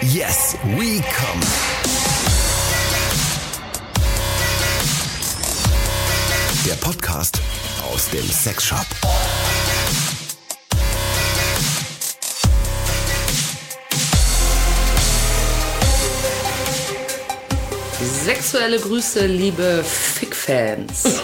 Yes, we come. Der Podcast aus dem Sexshop. Sexuelle Grüße, liebe Fick-Fans.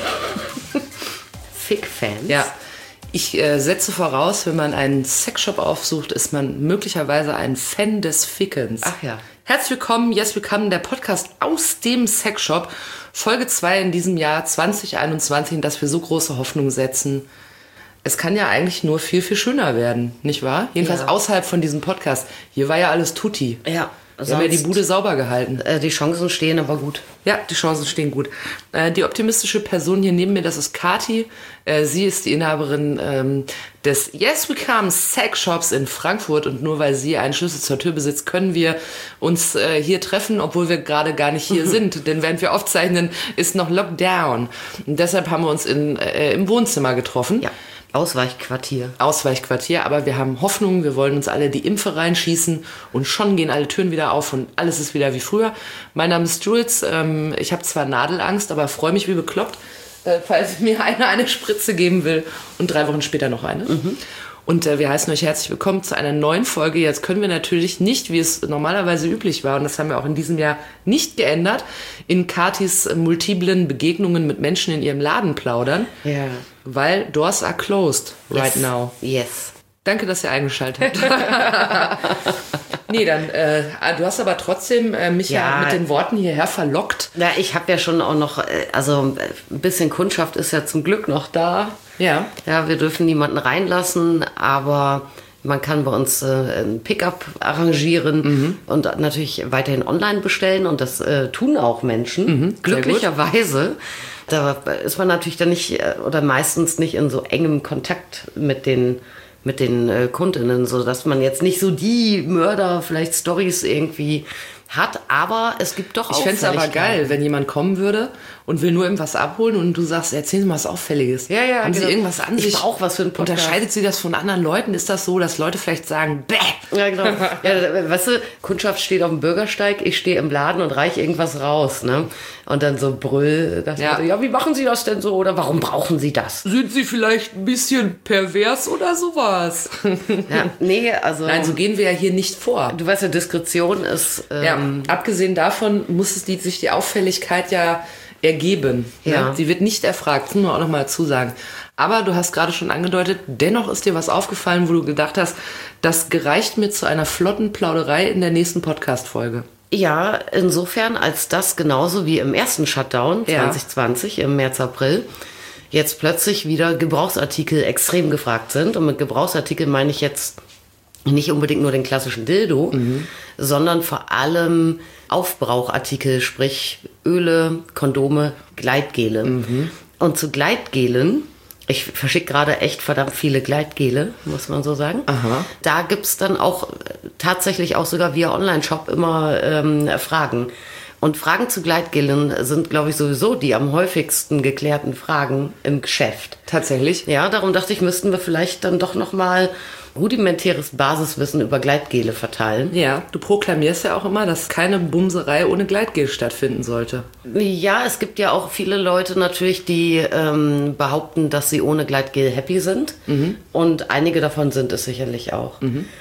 Fick-Fans? Ja. Ich setze voraus, wenn man einen Sexshop aufsucht, ist man möglicherweise ein Fan des Fickens. Ach ja. Herzlich willkommen, Yes Willkommen, der Podcast aus dem Sexshop. Folge 2 in diesem Jahr 2021, in das wir so große Hoffnung setzen. Es kann ja eigentlich nur viel, viel schöner werden, nicht wahr? Jedenfalls außerhalb von diesem Podcast. Hier war ja alles tutti. Ja. Wir haben ja die Bude sauber gehalten. Die Chancen stehen aber gut. Ja, die Chancen stehen gut. Die optimistische Person hier neben mir, das ist Kathi. Sie ist die Inhaberin des Yes We Come Sex Shops in Frankfurt. Und nur weil sie einen Schlüssel zur Tür besitzt, können wir uns hier treffen, obwohl wir gerade gar nicht hier sind. Denn während wir aufzeichnen, ist noch Lockdown. Und deshalb haben wir uns im Wohnzimmer getroffen. Ja. Ausweichquartier, aber wir haben Hoffnung, wir wollen uns alle die Impfe reinschießen und schon gehen alle Türen wieder auf und alles ist wieder wie früher. Mein Name ist Jules, ich habe zwar Nadelangst, aber freue mich wie bekloppt, falls mir einer eine Spritze geben will und 3 Wochen später noch eine. Und wir heißen euch herzlich willkommen zu einer neuen Folge. Jetzt können wir natürlich nicht, wie es normalerweise üblich war, und das haben wir auch in diesem Jahr nicht geändert, in Kathis multiplen Begegnungen mit Menschen in ihrem Laden plaudern. Ja. Weil doors are closed right now. Yes. Danke, dass ihr eingeschaltet habt. Nee, dann, du hast aber trotzdem mich ja mit den Worten hierher verlockt. Ja, ich habe ja schon auch noch, also ein bisschen Kundschaft ist ja zum Glück noch da. Ja. Ja, wir dürfen niemanden reinlassen, aber man kann bei uns ein Pickup arrangieren und natürlich weiterhin online bestellen und das tun auch Menschen, glücklicherweise. Da ist man natürlich dann nicht oder meistens nicht in so engem Kontakt mit den Kundinnen, so dass man jetzt nicht so die Mörder vielleicht Storys irgendwie hat, aber es gibt doch Ich fände es aber geil, wenn jemand kommen würde und will nur irgendwas abholen und du sagst, erzählen Sie mal was Auffälliges. Ja, Haben Sie irgendwas an sich? Ich brauche was für einen Podcast. Unterscheidet Sie das von anderen Leuten? Ist das so, dass Leute vielleicht sagen, bäh? Ja, genau. Ja, weißt du, Kundschaft steht auf dem Bürgersteig, ich stehe im Laden und reiche irgendwas raus, ne? Und dann so Brüll, ja, wie machen Sie das denn so? Oder warum brauchen Sie das? Sind Sie vielleicht ein bisschen pervers oder sowas? Ja, nee, also... Nein, so gehen wir ja hier nicht vor. Du weißt ja, Diskretion ist... Abgesehen davon muss sich die Auffälligkeit ja ergeben. Ja. Ne? Sie wird nicht erfragt, das muss man auch noch mal dazu sagen. Aber du hast gerade schon angedeutet, dennoch ist dir was aufgefallen, wo du gedacht hast, das gereicht mir zu einer flotten Plauderei in der nächsten Podcast-Folge. Ja, insofern, als das genauso wie im ersten Shutdown 2020, im März, April, jetzt plötzlich wieder Gebrauchsartikel extrem gefragt sind. Und mit Gebrauchsartikel meine ich jetzt nicht unbedingt nur den klassischen Dildo, sondern vor allem Aufbrauchartikel, sprich Öle, Kondome, Gleitgele. Und zu Gleitgelen, ich verschicke gerade echt verdammt viele Gleitgele, muss man so sagen. Aha. Da gibt's dann auch tatsächlich auch sogar via Online-Shop immer Fragen. Und Fragen zu Gleitgelen sind, glaube ich, sowieso die am häufigsten geklärten Fragen im Geschäft. Tatsächlich? Ja, darum dachte ich, müssten wir vielleicht dann doch nochmal rudimentäres Basiswissen über Gleitgele verteilen. Ja, du proklamierst ja auch immer, dass keine Bumserei ohne Gleitgel stattfinden sollte. Ja, es gibt ja auch viele Leute natürlich, die behaupten, dass sie ohne Gleitgel happy sind. Und einige davon sind es sicherlich auch.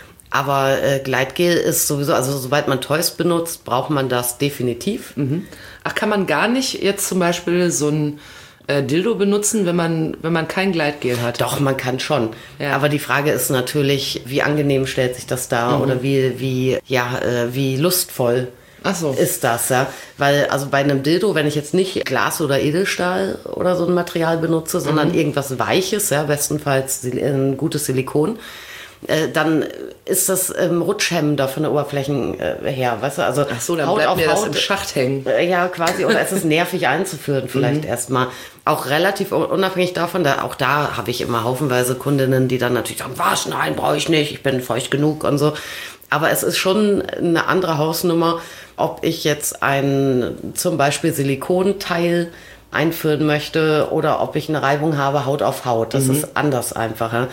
Aber Gleitgel ist sowieso, also sobald man Toys benutzt, braucht man das definitiv. Ach, kann man gar nicht jetzt zum Beispiel so ein Dildo benutzen, wenn man kein Gleitgel hat? Doch, man kann schon. Ja. Aber die Frage ist natürlich, wie angenehm stellt sich das dar oder wie lustvoll Ach so. ist das, ja? Weil, also bei einem Dildo, wenn ich jetzt nicht Glas oder Edelstahl oder so ein Material benutze, sondern irgendwas Weiches, ja, bestenfalls ein gutes Silikon, dann ist das rutschhemmender von der Oberflächen her, weißt du? Also ach so, dann Haut bleibt auf mir Haut, das im Schacht hängen. Ja, quasi. Oder es ist nervig einzuführen vielleicht erstmal. Auch relativ unabhängig davon, auch da habe ich immer haufenweise Kundinnen, die dann natürlich sagen, was, nein, brauche ich nicht, ich bin feucht genug und so. Aber es ist schon eine andere Hausnummer, ob ich jetzt ein zum Beispiel Silikonteil einführen möchte oder ob ich eine Reibung habe, Haut auf Haut. Das ist anders einfach. Ja?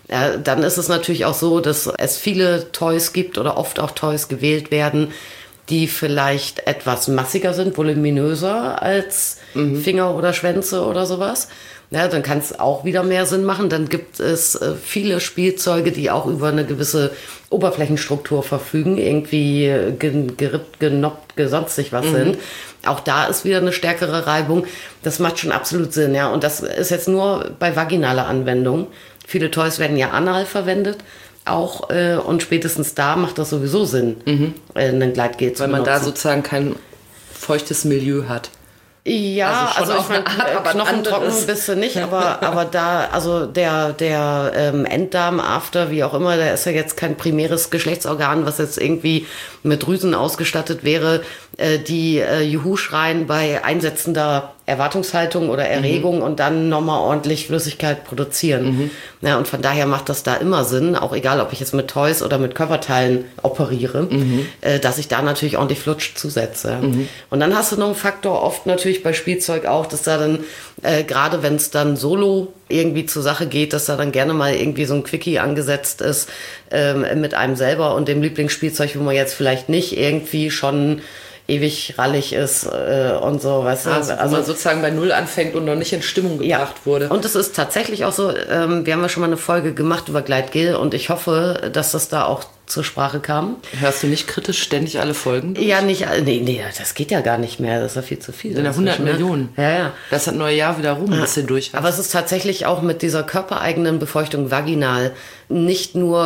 Dann ist es natürlich auch so, dass es viele Toys gibt oder oft auch Toys gewählt werden, die vielleicht etwas massiger sind, voluminöser als Finger oder Schwänze oder sowas. Ja, dann kann es auch wieder mehr Sinn machen. Dann gibt es viele Spielzeuge, die auch über eine gewisse Oberflächenstruktur verfügen, irgendwie gerippt, genoppt, sonstig was sind. Auch da ist wieder eine stärkere Reibung. Das macht schon absolut Sinn, ja. Und das ist jetzt nur bei vaginaler Anwendung. Viele Toys werden ja anal verwendet. Auch und spätestens da macht das sowieso Sinn, einen Gleitgel zu benutzen. Weil man da sozusagen kein feuchtes Milieu hat. Ja, also ich meine, knochentrocken bist du nicht, aber da, also der Enddarm, After, wie auch immer, der ist ja jetzt kein primäres Geschlechtsorgan, was jetzt irgendwie mit Drüsen ausgestattet wäre, die Juhu schreien bei einsetzender Erwartungshaltung oder Erregung und dann nochmal ordentlich Flüssigkeit produzieren. Ja, und von daher macht das da immer Sinn, auch egal, ob ich jetzt mit Toys oder mit Körperteilen operiere, dass ich da natürlich ordentlich Flutsch zusetze. Und dann hast du noch einen Faktor, oft natürlich bei Spielzeug auch, dass da dann, gerade wenn es dann solo irgendwie zur Sache geht, dass da dann gerne mal irgendwie so ein Quickie angesetzt ist mit einem selber und dem Lieblingsspielzeug, wo man jetzt vielleicht nicht irgendwie schon ewig rallig ist und so, weißt du? Also man sozusagen bei Null anfängt und noch nicht in Stimmung gebracht wurde. Und es ist tatsächlich auch so, wir haben ja schon mal eine Folge gemacht über Gleitgel und ich hoffe, dass das da auch zur Sprache kam. Hörst du nicht kritisch ständig alle Folgen durch? Ja, nicht, nee, das geht ja gar nicht mehr, das ist ja viel zu viel. Sind ja 100 Millionen. Ja. Das hat neue Jahr wieder rum, bis du durch hast. Aber es ist tatsächlich auch mit dieser körpereigenen Befeuchtung vaginal nicht nur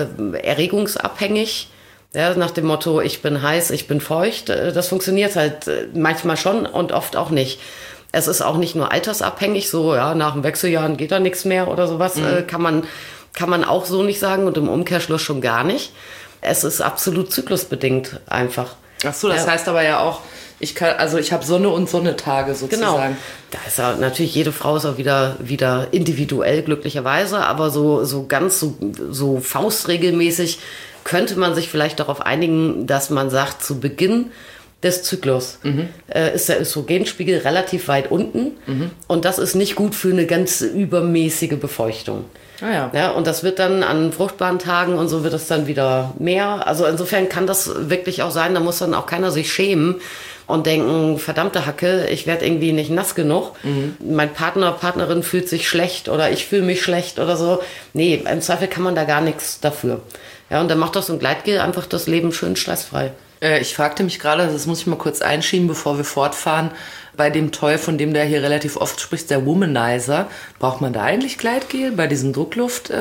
erregungsabhängig, ja, nach dem Motto, ich bin heiß, ich bin feucht. Das funktioniert halt manchmal schon und oft auch nicht. Es ist auch nicht nur altersabhängig, so ja, nach dem Wechseljahren geht da nichts mehr oder sowas. Kann man auch so nicht sagen und im Umkehrschluss schon gar nicht. Es ist absolut zyklusbedingt einfach. Ach so, das heißt aber ja auch, ich habe Sonne- und Sonnetage sozusagen. Genau. Da ist ja natürlich, jede Frau ist auch wieder individuell glücklicherweise, aber so ganz so faustregelmäßig könnte man sich vielleicht darauf einigen, dass man sagt, zu Beginn des Zyklus ist der Östrogenspiegel relativ weit unten und das ist nicht gut für eine ganz übermäßige Befeuchtung. Ja, und das wird dann an fruchtbaren Tagen und so wird es dann wieder mehr. Also insofern kann das wirklich auch sein, da muss dann auch keiner sich schämen und denken, verdammte Hacke, ich werde irgendwie nicht nass genug. Mein Partner, Partnerin fühlt sich schlecht oder ich fühle mich schlecht oder so. Nee, im Zweifel kann man da gar nichts dafür. Ja, und dann macht doch so ein Gleitgel einfach das Leben schön stressfrei. Ich fragte mich gerade, das muss ich mal kurz einschieben, bevor wir fortfahren, bei dem Toy, von dem der hier relativ oft spricht, der Womanizer, braucht man da eigentlich Gleitgel bei diesem Druckluft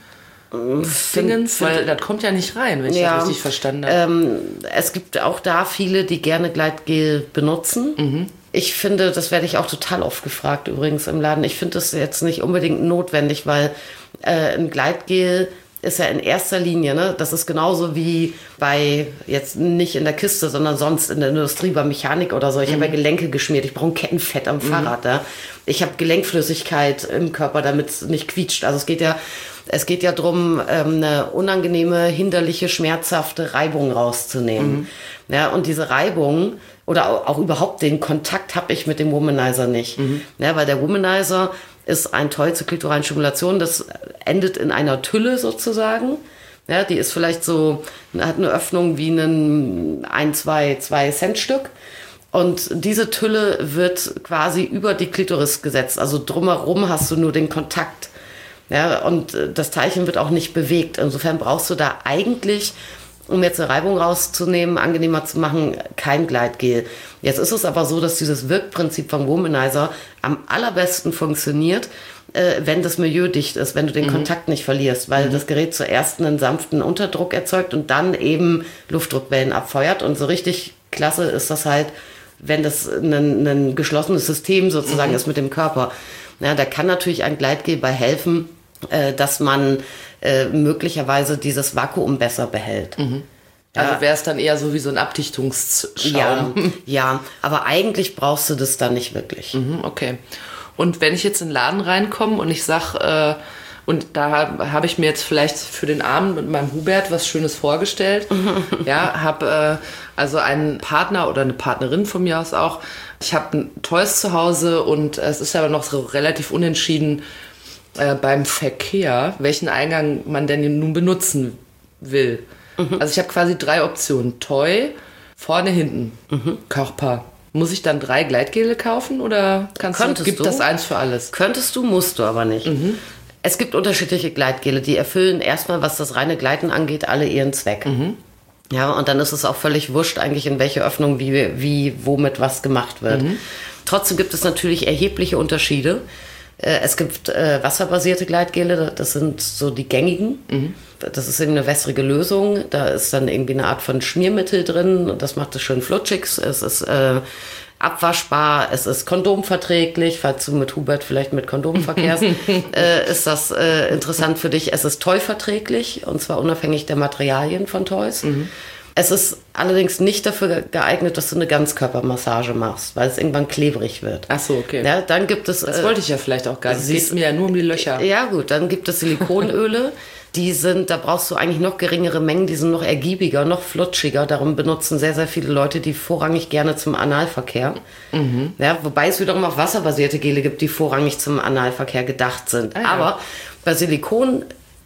Dingens? Weil das kommt ja nicht rein, wenn ich das richtig verstanden habe. Es gibt auch da viele, die gerne Gleitgel benutzen. Ich finde, das werde ich auch total oft gefragt übrigens im Laden. Ich finde das jetzt nicht unbedingt notwendig, weil ein Gleitgel ist ja in erster Linie, ne, das ist genauso wie bei, jetzt nicht in der Kiste, sondern sonst in der Industrie, bei Mechanik oder so. Ich habe ja Gelenke geschmiert, ich brauche ein Kettenfett am Fahrrad. Ja. Ich habe Gelenkflüssigkeit im Körper, damit es nicht quietscht. Also es geht ja darum, eine unangenehme, hinderliche, schmerzhafte Reibung rauszunehmen. Ja, und diese Reibung oder auch überhaupt den Kontakt habe ich mit dem Womanizer nicht. Ja, weil der Womanizer ist ein Toy zur klitoralen Stimulation, das endet in einer Tülle sozusagen. Ja, die ist vielleicht so, hat eine Öffnung wie ein 2 Cent Stück. Und diese Tülle wird quasi über die Klitoris gesetzt. Also drumherum hast du nur den Kontakt. Ja, und das Teilchen wird auch nicht bewegt. Insofern brauchst du da eigentlich, um jetzt eine Reibung rauszunehmen, angenehmer zu machen, kein Gleitgel. Jetzt ist es aber so, dass dieses Wirkprinzip vom Womanizer am allerbesten funktioniert, wenn das Milieu dicht ist, wenn du den Kontakt nicht verlierst, weil das Gerät zuerst einen sanften Unterdruck erzeugt und dann eben Luftdruckwellen abfeuert. Und so richtig klasse ist das halt, wenn das ein geschlossenes System sozusagen ist mit dem Körper. Ja, da kann natürlich ein Gleitgel bei helfen, dass man möglicherweise dieses Vakuum besser behält. Also wäre es dann eher so wie so ein Abdichtungsschaum. Ja, aber eigentlich brauchst du das dann nicht wirklich. Okay. Und wenn ich jetzt in den Laden reinkomme und ich sage, und da habe ich mir jetzt vielleicht für den Abend mit meinem Hubert was Schönes vorgestellt. Ja, habe also einen Partner oder eine Partnerin von mir aus auch. Ich habe ein Toys zu Hause und es ist aber noch so relativ unentschieden, beim Verkehr, welchen Eingang man denn nun benutzen will. Also ich habe quasi 3 Optionen. Toy, vorne, hinten, Körper. Muss ich dann 3 Gleitgele kaufen oder gibt das eins für alles? Könntest du, musst du aber nicht. Es gibt unterschiedliche Gleitgele, die erfüllen erstmal, was das reine Gleiten angeht, alle ihren Zweck. Ja, und dann ist es auch völlig wurscht eigentlich, in welche Öffnung wie womit was gemacht wird. Trotzdem gibt es natürlich erhebliche Unterschiede. Es gibt wasserbasierte Gleitgele, das sind so die gängigen. Das ist eben eine wässrige Lösung. Da ist dann irgendwie eine Art von Schmiermittel drin. Das macht es schön flutschig. Es ist abwaschbar. Es ist kondomverträglich. Falls du mit Hubert vielleicht mit Kondom verkehrst, ist das interessant für dich. Es ist toyverträglich und zwar unabhängig der Materialien von Toys. Es ist allerdings nicht dafür geeignet, dass du eine Ganzkörpermassage machst, weil es irgendwann klebrig wird. Ach so, okay. Ja, dann gibt es... Das wollte ich ja vielleicht auch gar nicht. Es geht mir ja nur um die Löcher. Ja gut, dann gibt es Silikonöle. Da brauchst du eigentlich noch geringere Mengen, die sind noch ergiebiger, noch flutschiger. Darum benutzen sehr, sehr viele Leute die vorrangig gerne zum Analverkehr. Ja, wobei es wiederum auch wasserbasierte Gele gibt, die vorrangig zum Analverkehr gedacht sind. Ah, ja. Aber bei Silikonölen,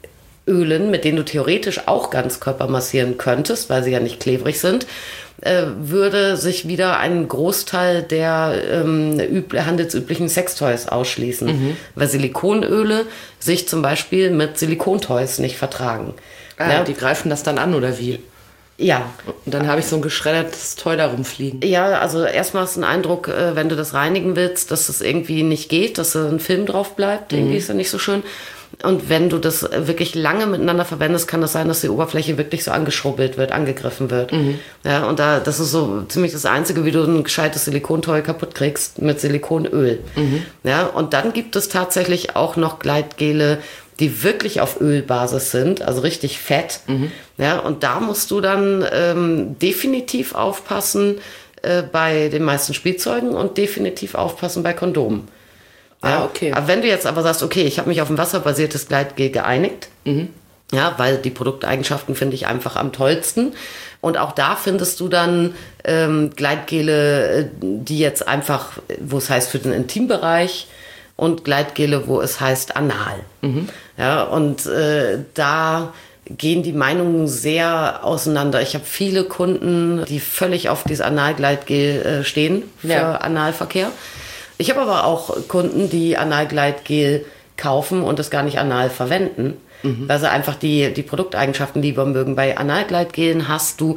mit denen du theoretisch auch Ganzkörper massieren könntest, weil sie ja nicht klebrig sind, würde sich wieder ein Großteil der handelsüblichen Sextoys ausschließen. Weil Silikonöle sich zum Beispiel mit Silikontoys nicht vertragen. Ja, die greifen das dann an, oder wie? Ja. Und dann habe ich so ein geschreddertes Toy da rumfliegen. Ja, also erstmal hast du den Eindruck, wenn du das reinigen willst, dass das irgendwie nicht geht, dass da ein Film drauf bleibt. Irgendwie ist ja nicht so schön. Und wenn du das wirklich lange miteinander verwendest, kann das sein, dass die Oberfläche wirklich so angeschrubbelt wird, angegriffen wird. Ja, und das ist so ziemlich das Einzige, wie du ein gescheites Silikontoy kaputt kriegst mit Silikonöl. Ja, und dann gibt es tatsächlich auch noch Gleitgele, die wirklich auf Ölbasis sind, also richtig fett. Ja, und da musst du dann definitiv aufpassen bei den meisten Spielzeugen und definitiv aufpassen bei Kondomen. Ja, okay. Aber wenn du jetzt aber sagst, okay, ich habe mich auf ein wasserbasiertes Gleitgel geeinigt, ja, weil die Produkteigenschaften finde ich einfach am tollsten. Und auch da findest du dann Gleitgele, die jetzt einfach, wo es heißt für den Intimbereich, und Gleitgele, wo es heißt anal. Ja, und da gehen die Meinungen sehr auseinander. Ich habe viele Kunden, die völlig auf dieses Analgleitgel stehen für Analverkehr. Ich habe aber auch Kunden, die Analgleitgel kaufen und es gar nicht anal verwenden, weil sie einfach die Produkteigenschaften lieber mögen. Bei Analgleitgelen hast du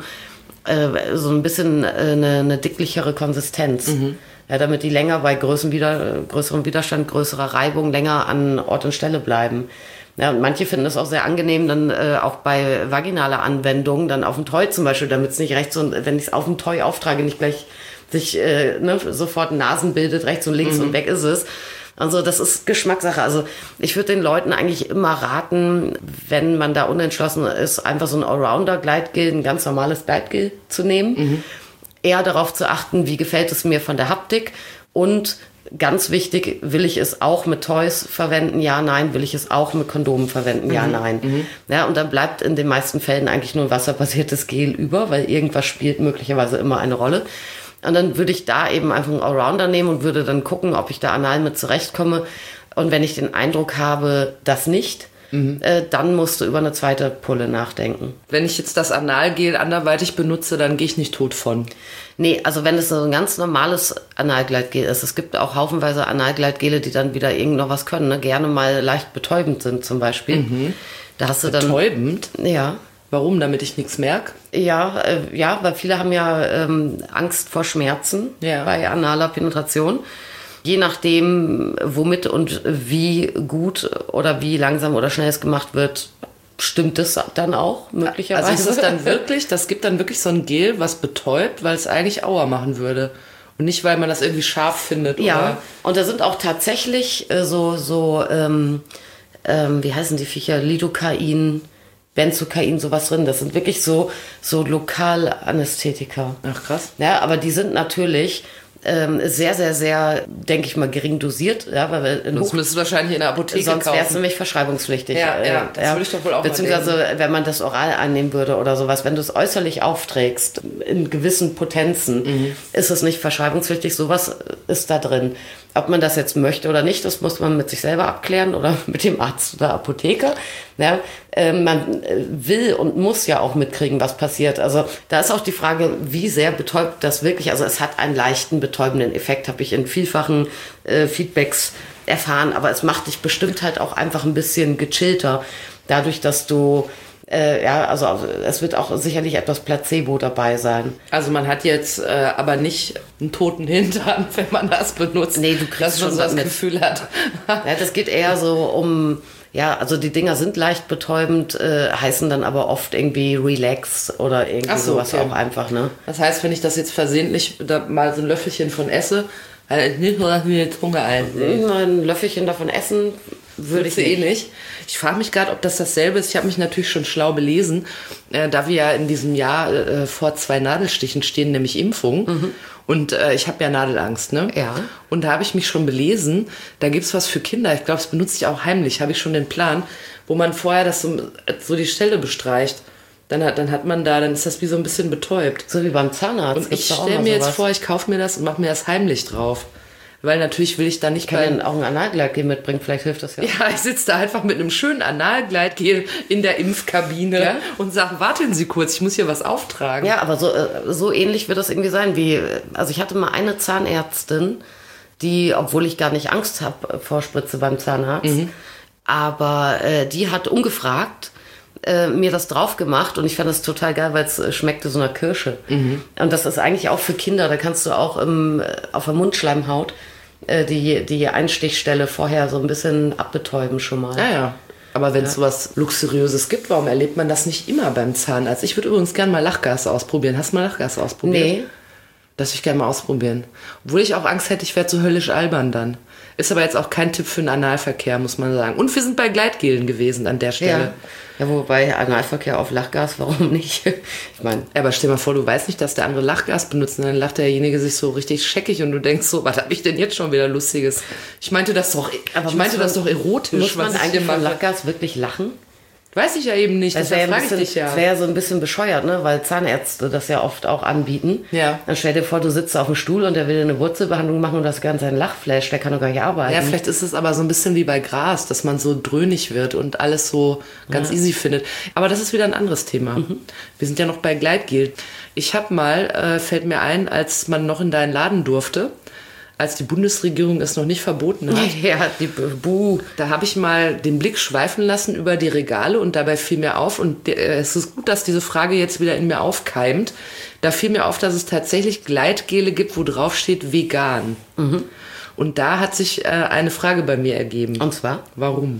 so ein bisschen eine dicklichere Konsistenz. Ja, damit die länger bei größerem Widerstand, größerer Reibung länger an Ort und Stelle bleiben. Ja, und manche finden es auch sehr angenehm, dann auch bei vaginaler Anwendung, dann auf dem Toy zum Beispiel, damit es nicht rechts und, wenn ich es auf dem Toy auftrage, nicht gleich sich sofort Nasen bildet, rechts und links und weg ist es. Also das ist Geschmackssache. Also ich würde den Leuten eigentlich immer raten, wenn man da unentschlossen ist, einfach so ein Allrounder-Gleitgel, ein ganz normales Gleitgel zu nehmen. Eher darauf zu achten, wie gefällt es mir von der Haptik und ganz wichtig, will ich es auch mit Toys verwenden? Ja, nein. Will ich es auch mit Kondomen verwenden? Ja, nein. Ja, und dann bleibt in den meisten Fällen eigentlich nur ein wasserbasiertes Gel über, weil irgendwas spielt möglicherweise immer eine Rolle. Und dann würde ich da eben einfach einen Allrounder nehmen und würde dann gucken, ob ich da anal mit zurechtkomme. Und wenn ich den Eindruck habe, das nicht, dann musst du über eine zweite Pulle nachdenken. Wenn ich jetzt das Analgel anderweitig benutze, dann gehe ich nicht tot von. Nee, also wenn es so ein ganz normales Analgleitgel ist, es gibt auch haufenweise Analgleitgele, die dann wieder irgend noch was können, ne? Gerne mal leicht betäubend sind zum Beispiel. Da hast du dann betäubend? Ja. Warum? Damit ich nichts merke? Ja, weil viele haben ja Angst vor Schmerzen bei analer Penetration. Je nachdem, womit und wie gut oder wie langsam oder schnell es gemacht wird, stimmt es dann auch möglicherweise. Also ist es dann wirklich, das gibt dann wirklich so ein Gel, was betäubt, weil es eigentlich Aua machen würde. Und nicht, weil man das irgendwie scharf findet. Ja, oder? Und da sind auch tatsächlich wie heißen die Viecher, Lidocain, Benzocain, sowas drin. Das sind wirklich so Lokalanästhetika. Ach krass. Ja, aber die sind natürlich sehr, sehr, sehr, denke ich mal, gering dosiert. Ja, weil das müsstest du wahrscheinlich in der Apotheke kaufen. Sonst wäre es nämlich verschreibungspflichtig. Ja, das würde ich doch wohl auch beziehungsweise, mal denken. wenn man das oral einnehmen würde oder sowas, wenn du es äußerlich aufträgst, in gewissen Potenzen, ist es nicht verschreibungspflichtig. Sowas ist da drin. Ob man das jetzt möchte oder nicht, das muss man mit sich selber abklären oder mit dem Arzt oder Apotheker. Ja, man will und muss ja auch mitkriegen, was passiert. Also da ist auch die Frage, wie sehr betäubt das wirklich. Also es hat einen leichten betäubenden Effekt, habe ich in vielfachen Feedbacks erfahren. Aber es macht dich bestimmt halt auch einfach ein bisschen gechillter. Dadurch, dass du also es wird auch sicherlich etwas Placebo dabei sein. Also man hat jetzt aber nicht einen toten Hintern, wenn man das benutzt. Nee, du kriegst dass man schon so das mit. Gefühl hat. Ja, das geht eher so um, also die Dinger sind leicht betäubend, heißen dann aber oft irgendwie Relax oder irgendwie sowas auch einfach, ne? Das heißt, wenn ich das jetzt versehentlich da mal so ein Löffelchen von esse, nicht nur, dass mir jetzt Hunger einsehe. Ein Löffelchen davon essen würde ich nicht. Ich frage mich gerade, ob das dasselbe ist. Ich habe mich natürlich schon schlau belesen, da wir ja in diesem Jahr vor 2 Nadelstichen stehen, nämlich Impfung. Mhm. Und ich habe ja Nadelangst, ne? Ja. Und da habe ich mich schon belesen, da gibt's was für Kinder. Ich glaube, das benutze ich auch heimlich, habe ich schon den Plan, wo man vorher das so die Stelle bestreicht. Dann ist das wie so ein bisschen betäubt. So wie beim Zahnarzt. Und ich stelle mir jetzt vor, ich kaufe mir das und mache mir das heimlich drauf. Weil natürlich will ich da nicht... Ich kann auch ein Analgleitgel mitbringen, vielleicht hilft das ja. Ja, ich sitze da einfach mit einem schönen Analgleitgel in der Impfkabine und sage, warten Sie kurz, ich muss hier was auftragen. Ja, aber so ähnlich wird das irgendwie sein also ich hatte mal eine Zahnärztin, die, obwohl ich gar nicht Angst habe vor Spritze beim Zahnarzt, aber die hat ungefragt mir das drauf gemacht und ich fand das total geil, weil es schmeckte so nach Kirsche. Mhm. Und das ist eigentlich auch für Kinder, da kannst du auch auf der Mundschleimhaut die Einstichstelle vorher so ein bisschen abbetäuben schon mal. Ja. Aber wenn es sowas Luxuriöses gibt, warum erlebt man das nicht immer beim Zahnarzt? Ich würde übrigens gerne mal Lachgas ausprobieren. Hast du mal Lachgas ausprobiert? Nee. Das würde ich gerne mal ausprobieren. Obwohl ich auch Angst hätte, ich werde so höllisch albern dann. Ist aber jetzt auch kein Tipp für den Analverkehr, muss man sagen. Und wir sind bei Gleitgelen gewesen an der Stelle. Ja, wobei Analverkehr auf Lachgas, warum nicht? Ich meine. Aber stell mal vor, du weißt nicht, dass der andere Lachgas benutzt und dann lacht derjenige sich so richtig scheckig und du denkst so, was habe ich denn jetzt schon wieder Lustiges? Ich meinte das doch erotisch. Muss man eigentlich von Lachgas wirklich lachen? Weiß ich ja eben nicht, das frage ich dich ja. Das wäre ja so ein bisschen bescheuert, ne? Weil Zahnärzte das ja oft auch anbieten. Ja. Dann stell dir vor, du sitzt auf dem Stuhl und der will eine Wurzelbehandlung machen und das Ganze ein Lachflash, der kann doch gar nicht arbeiten. Ja, vielleicht ist es aber so ein bisschen wie bei Gras, dass man so dröhnig wird und alles so ganz easy findet. Aber das ist wieder ein anderes Thema. Mhm. Wir sind ja noch bei Gleitgel. Ich habe mal, fällt mir ein, als man noch in deinen Laden durfte, als die Bundesregierung es noch nicht verboten hat. Ja, da habe ich mal den Blick schweifen lassen über die Regale und dabei fiel mir auf, und es ist gut, dass diese Frage jetzt wieder in mir aufkeimt, da fiel mir auf, dass es tatsächlich Gleitgele gibt, wo drauf steht vegan. Mhm. Und da hat sich eine Frage bei mir ergeben. Und zwar? Warum?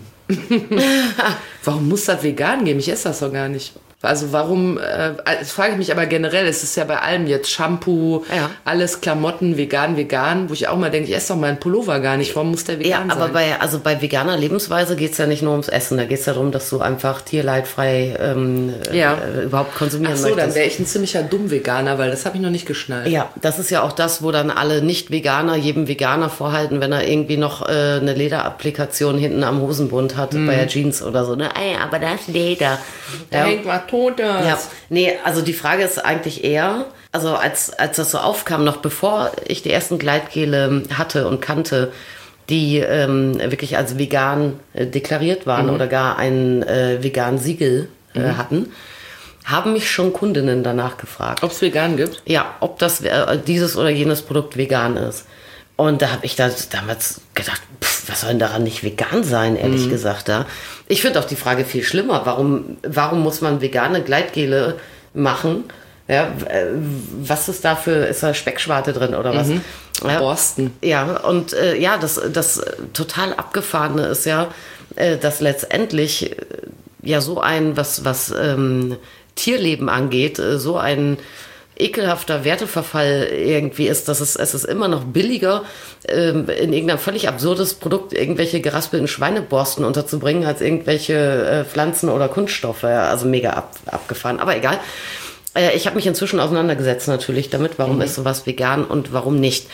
Warum muss das vegan geben? Ich esse das doch gar nicht. Also warum, das frage ich mich aber generell, es ist ja bei allem jetzt Shampoo, alles Klamotten, vegan, wo ich auch mal denke, ich esse doch meinen Pullover gar nicht, warum muss der vegan sein? Ja, aber bei veganer Lebensweise geht es ja nicht nur ums Essen, da geht es ja darum, dass du einfach tierleidfrei überhaupt konsumieren möchtest. Ach so, dann wäre ich ein ziemlicher Dumm-Veganer, weil das habe ich noch nicht geschnallt. Ja, das ist ja auch das, wo dann alle Nicht-Veganer jedem Veganer vorhalten, wenn er irgendwie noch eine Lederapplikation hinten am Hosenbund hat, bei der Jeans oder so, ne? Ey, aber das ist Leder. Da hängt mal Totes. Ja, nee, also die Frage ist eigentlich eher, also als das so aufkam, noch bevor ich die ersten Gleitgele hatte und kannte, die wirklich als vegan deklariert waren oder gar ein vegan Siegel hatten, haben mich schon Kundinnen danach gefragt. Ob es vegan gibt? Ja, ob das dieses oder jenes Produkt vegan ist. Und da habe ich da damals gedacht, was soll denn daran nicht vegan sein, ehrlich gesagt. Ja? Ich finde auch die Frage viel schlimmer. Warum muss man vegane Gleitgele machen? Ja, was ist da ist da Speckschwarte drin oder was? Ja, Borsten. Ja, und das total Abgefahrene ist ja, dass letztendlich so ein, was Tierleben angeht, so ein ekelhafter Werteverfall irgendwie ist, dass es ist immer noch billiger, in irgendein völlig absurdes Produkt irgendwelche geraspelten Schweineborsten unterzubringen, als irgendwelche Pflanzen oder Kunststoffe. Also mega abgefahren. Aber egal. Ich habe mich inzwischen auseinandergesetzt natürlich damit, warum ist sowas vegan und warum nicht.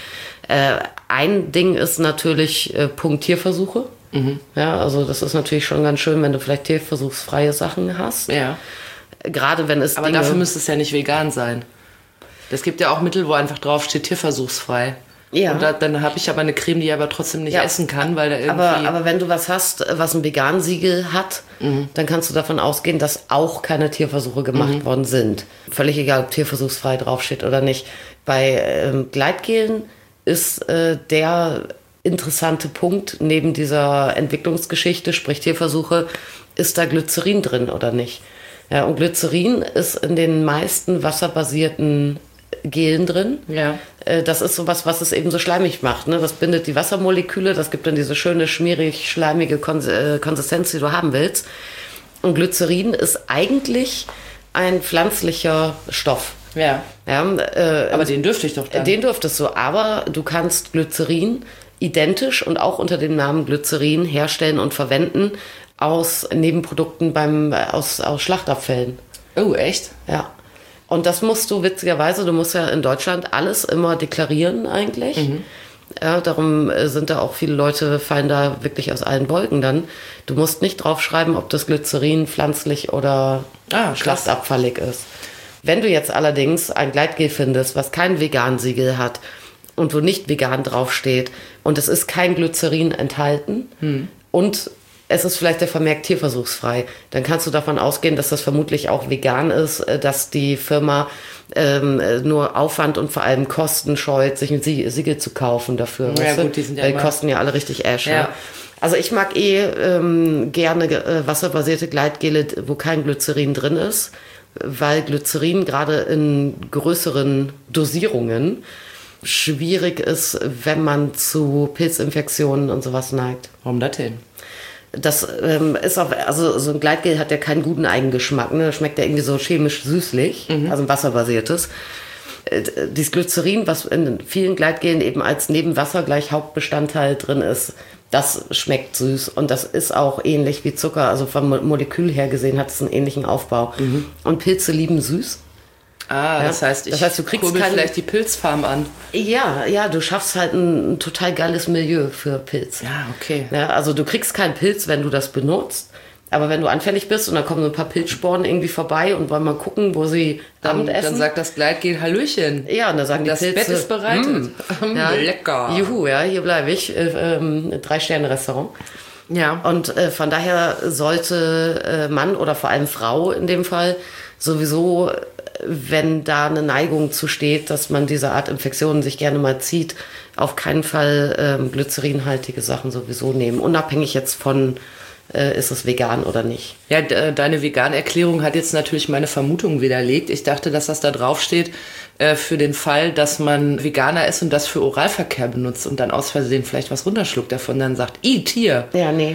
Ein Ding ist natürlich Punkt Tierversuche. Mhm. Ja, also das ist natürlich schon ganz schön, wenn du vielleicht tierversuchsfreie Sachen hast. Ja. Gerade wenn es Aber dafür müsste es ja nicht vegan sein. Es gibt ja auch Mittel, wo einfach drauf steht, tierversuchsfrei. Ja. Und dann habe ich aber eine Creme, die ich aber trotzdem nicht essen kann, weil da irgendwie... Aber wenn du was hast, was ein Vegan-Siegel hat, dann kannst du davon ausgehen, dass auch keine Tierversuche gemacht worden sind. Völlig egal, ob tierversuchsfrei draufsteht oder nicht. Bei Gleitgelen ist der interessante Punkt neben dieser Entwicklungsgeschichte, sprich Tierversuche, ist da Glycerin drin oder nicht? Ja, und Glycerin ist in den meisten wasserbasierten Gelen drin. Ja. Das ist sowas, was es eben so schleimig macht. Ne? Das bindet die Wassermoleküle, das gibt dann diese schöne, schmierig, schleimige Konsistenz, die du haben willst. Und Glycerin ist eigentlich ein pflanzlicher Stoff. Ja. Aber den dürfte ich doch dann. Den dürftest du, aber du kannst Glycerin identisch und auch unter dem Namen Glycerin herstellen und verwenden aus Nebenprodukten aus Schlachtabfällen. Oh, echt? Ja. Und das musst du witzigerweise, du musst ja in Deutschland alles immer deklarieren eigentlich. Ja, darum sind da auch viele Leute, fallen da wirklich aus allen Wolken dann. Du musst nicht draufschreiben, ob das Glycerin pflanzlich oder schlachtabfällig ist. Wenn du jetzt allerdings ein Gleitgel findest, was kein Vegan-Siegel hat und wo nicht vegan draufsteht und es ist kein Glycerin enthalten und es ist vielleicht der Vermerk tierversuchsfrei, dann kannst du davon ausgehen, dass das vermutlich auch vegan ist, dass die Firma nur Aufwand und vor allem Kosten scheut, sich ein Siegel zu kaufen dafür. Ja, gut, die sind ja die kosten ja alle richtig Ash. Ja. Ne? Also ich mag gerne wasserbasierte Gleitgele, wo kein Glycerin drin ist, weil Glycerin gerade in größeren Dosierungen schwierig ist, wenn man zu Pilzinfektionen und sowas neigt. Warum das denn? Das ist auch, also so ein Gleitgel hat ja keinen guten Eigengeschmack, ne? Das schmeckt ja irgendwie so chemisch süßlich, also ein wasserbasiertes. Dieses Glycerin, was in vielen Gleitgelen eben als neben Wasser gleich Hauptbestandteil drin ist, das schmeckt süß und das ist auch ähnlich wie Zucker, also vom Molekül her gesehen hat es einen ähnlichen Aufbau. Und Pilze lieben süß. Das heißt, du kriegst vielleicht die Pilzfarm an. Ja, du schaffst halt ein total geiles Milieu für Pilz. Ja, okay. Ja, also du kriegst keinen Pilz, wenn du das benutzt, aber wenn du anfällig bist und dann kommen so ein paar Pilzsporen irgendwie vorbei und wollen mal gucken, wo sie Abendessen. Dann sagt das Gleitgel Hallöchen. Ja, und dann sagen das die Pilze, Bett ist bereitet. Ja, lecker. Juhu, ja, hier bleibe ich. 3-Sterne-Restaurant. Ja. Und von daher sollte Mann oder vor allem Frau in dem Fall sowieso, wenn da eine Neigung zu steht, dass man diese Art Infektionen sich gerne mal zieht, auf keinen Fall glycerinhaltige Sachen sowieso nehmen. Unabhängig jetzt von, ist es vegan oder nicht. Ja, deine Vegan-Erklärung hat jetzt natürlich meine Vermutung widerlegt. Ich dachte, dass das da drauf steht für den Fall, dass man Veganer ist und das für Oralverkehr benutzt und dann aus Versehen vielleicht was runterschluckt davon, dann sagt, Tier. Ja, nee.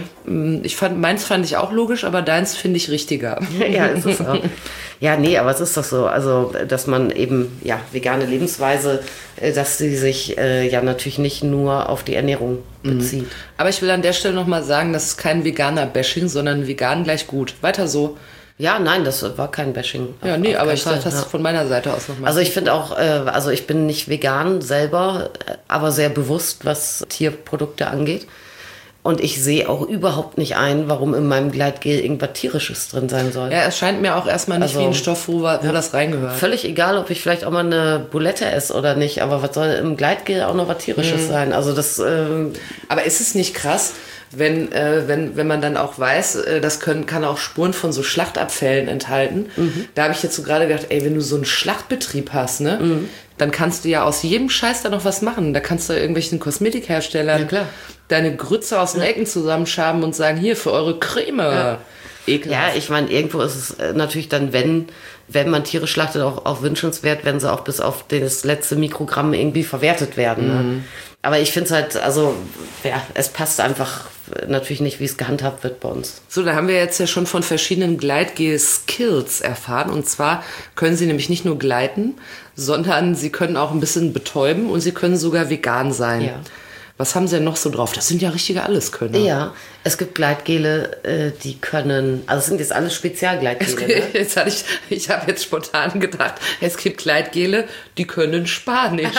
Meins fand ich auch logisch, aber deins finde ich richtiger. Ja, ist es auch. Ja, nee, aber es ist doch so, also, dass man eben, ja, vegane Lebensweise, dass sie sich ja natürlich nicht nur auf die Ernährung bezieht. Aber ich will an der Stelle nochmal sagen, das ist kein Veganer-Bashing, sondern vegan gleich gut. Weiter so. Ja, nein, das war kein Bashing. Ja, nee, aber ich sage das von meiner Seite aus nochmal. Also ich finde auch, also ich bin nicht vegan selber, aber sehr bewusst, was Tierprodukte angeht. Und ich sehe auch überhaupt nicht ein, warum in meinem Gleitgel irgendwas Tierisches drin sein soll. Ja, es scheint mir auch erstmal nicht wie ein Stoff, wo das reingehört. Völlig egal, ob ich vielleicht auch mal eine Bulette esse oder nicht, aber was soll im Gleitgel auch noch was Tierisches sein? Also das. Aber ist es nicht krass, wenn man dann auch weiß, das kann auch Spuren von so Schlachtabfällen enthalten. Da habe ich jetzt so gerade gedacht, wenn du so einen Schlachtbetrieb hast, ne, dann kannst du ja aus jedem Scheiß da noch was machen. Da kannst du irgendwelchen Kosmetikherstellern deine Grütze aus den Ecken zusammenschaben und sagen, hier, für eure Creme. Ja. Ekelhaft. Ja, ich meine, irgendwo ist es natürlich dann, wenn man Tiere schlachtet, auch wünschenswert, wenn sie auch bis auf das letzte Mikrogramm irgendwie verwertet werden. Ne? Aber ich finde es halt, also, ja, es passt einfach natürlich nicht, wie es gehandhabt wird bei uns. So, da haben wir jetzt ja schon von verschiedenen Gleitgel-Skills erfahren. Und zwar können sie nämlich nicht nur gleiten, sondern sie können auch ein bisschen betäuben und sie können sogar vegan sein. Ja. Was haben sie denn noch so drauf? Das sind ja richtige Alleskönner. Ja, es gibt Gleitgele, die können, also es sind jetzt alles Spezialgleitgele. Ne? Ich habe jetzt spontan gedacht, es gibt Gleitgele, die können Spanisch.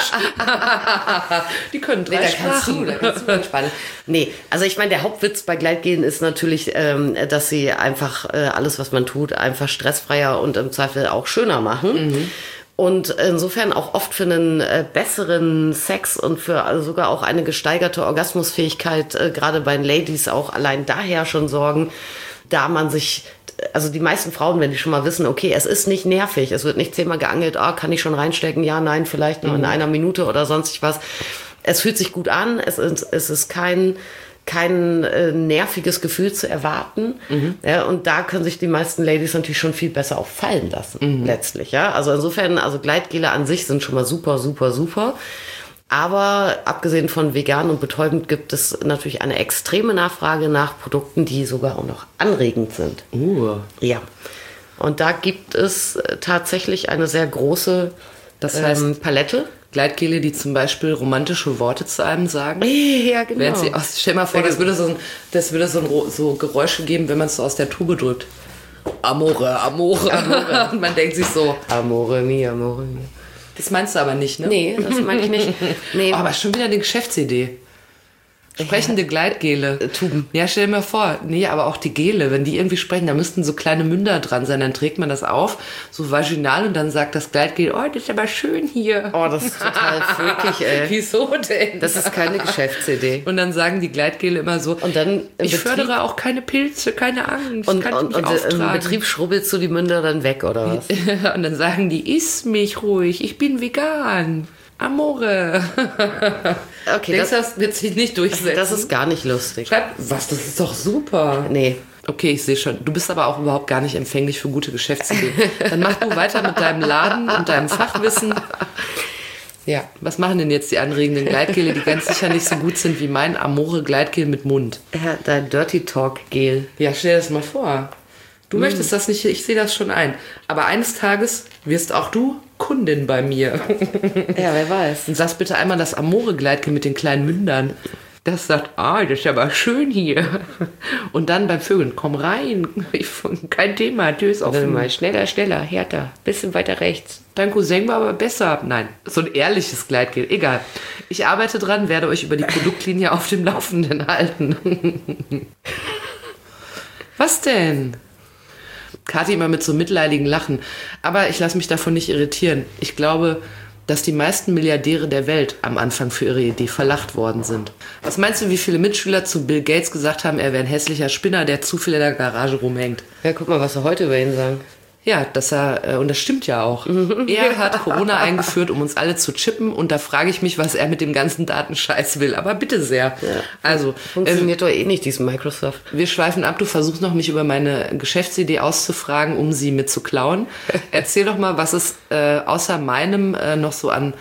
Die können 3 Sprachen. Da kannst du Spanisch. Nee, also ich meine, der Hauptwitz bei Gleitgelen ist natürlich, dass sie einfach alles, was man tut, einfach stressfreier und im Zweifel auch schöner machen. Und insofern auch oft für einen besseren Sex und für also sogar auch eine gesteigerte Orgasmusfähigkeit, gerade bei den Ladies auch allein daher schon sorgen, da man sich, also die meisten Frauen, wenn die schon mal wissen, okay, es ist nicht nervig, es wird nicht 10-mal geangelt, kann ich schon reinstecken, ja, nein, vielleicht nur in einer Minute oder sonst was. Es fühlt sich gut an, es ist kein nerviges Gefühl zu erwarten. Ja, und da können sich die meisten Ladies natürlich schon viel besser auch fallen lassen, letztlich. Ja? Also insofern, also Gleitgele an sich sind schon mal super, super, super. Aber abgesehen von vegan und betäubend gibt es natürlich eine extreme Nachfrage nach Produkten, die sogar auch noch anregend sind. Ja. Und da gibt es tatsächlich eine sehr große Palette. Gleitgele, die zum Beispiel romantische Worte zu einem sagen. Ja, genau. Stell mal vor, das würde so Geräusche geben, wenn man es so aus der Tube drückt. Amore, amore. Und man denkt sich so, Amore mia, amore mia. Das meinst du aber nicht, ne? Nee, das meine ich nicht. Nee. Aber schon wieder eine Geschäftsidee. Sprechende Gleitgele. Tuben. Ja, stell dir mal vor. Nee, aber auch die Gele, wenn die irgendwie sprechen, da müssten so kleine Münder dran sein. Dann trägt man das auf, so vaginal, und dann sagt das Gleitgel, das ist aber schön hier. Oh, das ist total freakig, ey. Wieso denn? Das ist keine Geschäftsidee. Und dann sagen die Gleitgele immer so, und dann ich fördere auch keine Pilze, keine Angst, und, kann und, ich nicht auftragen. im Betrieb schrubbelst du die Münder dann weg, oder was? Und dann sagen die, iss mich ruhig, ich bin vegan. Amore. Okay, das wird sich nicht durchsetzen. Das ist gar nicht lustig. Schreib, was, das ist doch super. Nee. Okay, ich sehe schon. Du bist aber auch überhaupt gar nicht empfänglich für gute Geschäftsideen. Dann mach du weiter mit deinem Laden und deinem Fachwissen. Ja, was machen denn jetzt die anregenden Gleitgele, die ganz sicher nicht so gut sind wie mein Amore-Gleitgel mit Mund? Ja, dein Dirty Talk-Gel. Ja, stell dir das mal vor. Du möchtest das nicht, ich sehe das schon ein. Aber eines Tages wirst auch du Kundin bei mir. Ja, wer weiß. Und sagst bitte einmal das Amore-Gleitgel mit den kleinen Mündern. Das sagt, das ist aber schön hier. Und dann beim Vögeln, komm rein. Kein Thema, Tür ist offen. Mal schneller, härter. Bisschen weiter rechts. Dein Cousin war aber besser. Nein, so ein ehrliches Gleitgel. Egal. Ich arbeite dran, werde euch über die Produktlinie auf dem Laufenden halten. Was denn? Kathi immer mit so mitleidigen Lachen. Aber ich lasse mich davon nicht irritieren. Ich glaube, dass die meisten Milliardäre der Welt am Anfang für ihre Idee verlacht worden sind. Was meinst du, wie viele Mitschüler zu Bill Gates gesagt haben, er wäre ein hässlicher Spinner, der zu viel in der Garage rumhängt? Ja, guck mal, was sie heute über ihn sagen. Ja, und das stimmt ja auch. Er hat Corona eingeführt, um uns alle zu chippen, und da frage ich mich, was er mit dem ganzen Datenscheiß will. Aber bitte sehr. Ja. Also, funktioniert doch eh nicht, dieses Microsoft. Wir schweifen ab, du versuchst noch, mich über meine Geschäftsidee auszufragen, um sie mitzuklauen. Erzähl doch mal, was es außer meinem noch so an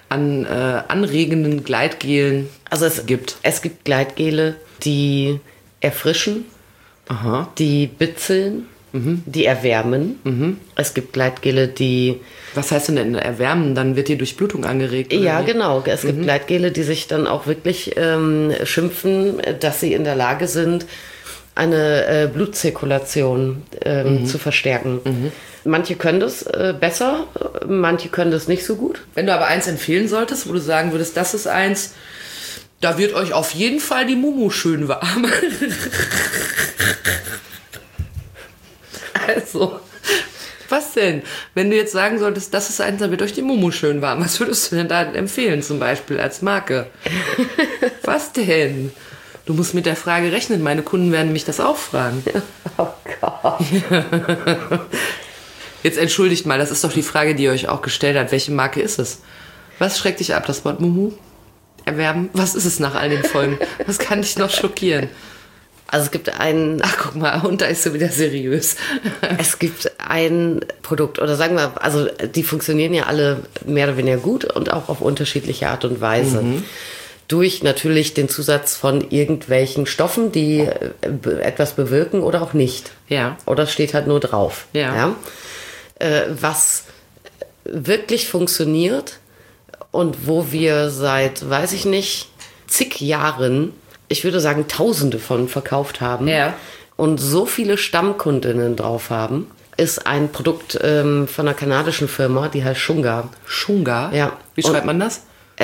anregenden Gleitgelen gibt. Es gibt Gleitgele, die erfrischen, die bitzeln, die erwärmen. Es gibt Gleitgele, die... Was heißt denn erwärmen? Dann wird die Durchblutung angeregt? Ja, genau. Es gibt Gleitgele, die sich dann auch wirklich schimpfen, dass sie in der Lage sind, eine Blutzirkulation zu verstärken. Manche können das besser, manche können das nicht so gut. Wenn du aber eins empfehlen solltest, wo du sagen würdest, das ist eins, da wird euch auf jeden Fall die Mumu schön warm. Also, was denn? Wenn du jetzt sagen solltest, das ist eins, da wird euch die Mumu schön warm. Was würdest du denn da empfehlen, zum Beispiel als Marke? Was denn? Du musst mit der Frage rechnen. Meine Kunden werden mich das auch fragen. Oh Gott. Jetzt entschuldigt mal, das ist doch die Frage, die ihr euch auch gestellt habt. Welche Marke ist es? Was schreckt dich ab? Das Wort Mumu? Erwerben? Was ist es nach all den Folgen? Was kann dich noch schockieren? Also es gibt ein... Ach, guck mal, und da ist sie wieder seriös. Es gibt ein Produkt, oder sagen wir, also die funktionieren ja alle mehr oder weniger gut und auch auf unterschiedliche Art und Weise. Durch natürlich den Zusatz von irgendwelchen Stoffen, die etwas bewirken oder auch nicht. Ja. Oder es steht halt nur drauf. Ja. Was wirklich funktioniert und wo wir seit, weiß ich nicht, zig Jahren, ich würde sagen Tausende von verkauft haben und so viele Stammkundinnen drauf haben, ist ein Produkt von einer kanadischen Firma, die heißt Shunga. Shunga? Ja. Wie schreibt man das?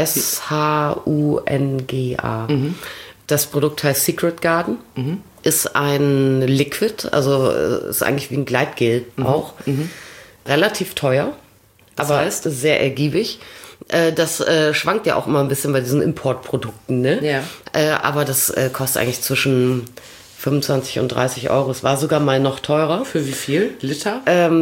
S-H-U-N-G-A. Das Produkt heißt Secret Garden, ist ein Liquid, also ist eigentlich wie ein Gleitgel auch. Relativ teuer, Das aber heißt? sehr ergiebig. Das schwankt ja auch immer ein bisschen bei diesen Importprodukten, ne? Ja. Aber das kostet eigentlich zwischen 25 und 30 Euro. Es war sogar mal noch teurer. Für wie viel Liter?